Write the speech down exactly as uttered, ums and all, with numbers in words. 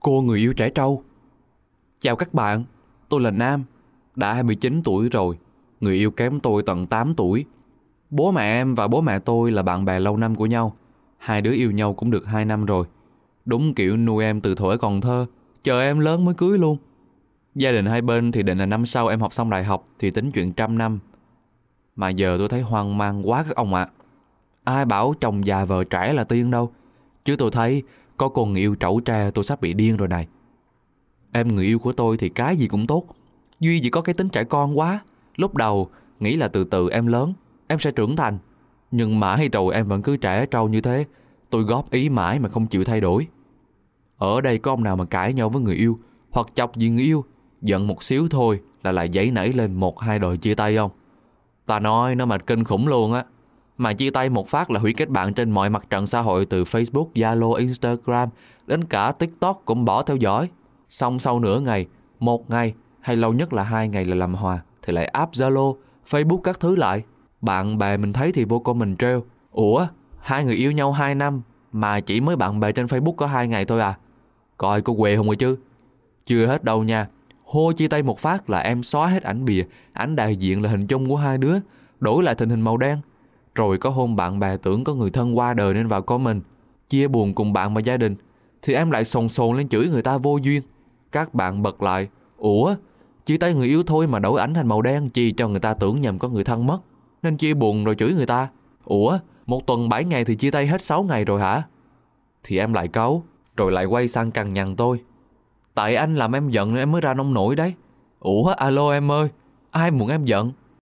Cô người yêu trẻ trâu. Chào các bạn, tôi là Nam, đã hai mươi chín tuổi rồi. Người yêu kém tôi tận tám tuổi. Bố mẹ em và bố mẹ tôi là bạn bè lâu năm của nhau. Hai đứa yêu nhau cũng được hai năm rồi. Đúng kiểu nuôi em từ thuở còn thơ, chờ em lớn mới cưới luôn. Gia đình hai bên thì định là năm sau em học xong đại học thì tính chuyện trăm năm. Mà giờ tôi thấy hoang mang quá các ông ạ. Ai bảo chồng già vợ trẻ là tiên đâu. Chứ tôi thấy có con người yêu trẩu tre tôi sắp bị điên rồi này. Em người yêu của tôi thì cái gì cũng tốt, duy chỉ có cái tính trẻ con quá. Lúc đầu nghĩ là từ từ em lớn, em sẽ trưởng thành. Nhưng mãi rồi em vẫn cứ trẻ trâu như thế. Tôi góp ý mãi mà không chịu thay đổi. Ở đây có ông nào mà cãi nhau với người yêu hoặc chọc gì người yêu, giận một xíu thôi là lại dấy nảy lên một hai đòi chia tay không? Ta nói nó mà kinh khủng luôn á. Mà chia tay một phát là hủy kết bạn trên mọi mặt trận xã hội, từ Facebook, Zalo, Instagram đến cả TikTok cũng bỏ theo dõi. Xong sau nửa ngày, một ngày hay lâu nhất là hai ngày là làm hòa thì lại áp Zalo, Facebook các thứ lại. Bạn bè mình thấy thì vô comment trêu: ủa, hai người yêu nhau hai năm mà chỉ mới bạn bè trên Facebook có hai ngày thôi à? Coi có quê không rồi chứ. Chưa hết đâu nha. Hô chia tay một phát là em xóa hết ảnh bìa, ảnh đại diện là hình chung của hai đứa, đổi lại thành hình màu đen. Rồi có hôm bạn bè tưởng có người thân qua đời nên vào comment chia buồn cùng bạn và gia đình, thì em lại sồn sồn lên chửi người ta vô duyên. Các bạn bật lại: ủa, chia tay người yêu thôi mà đổi ảnh thành màu đen chi cho người ta tưởng nhầm có người thân mất, nên chia buồn rồi chửi người ta. Ủa, một tuần bảy ngày thì chia tay hết sáu ngày rồi hả? Thì em lại cáu, rồi lại quay sang cằn nhằn tôi: tại anh làm em giận nên em mới ra nông nổi đấy. Ủa, alo em ơi, ai muốn em giận?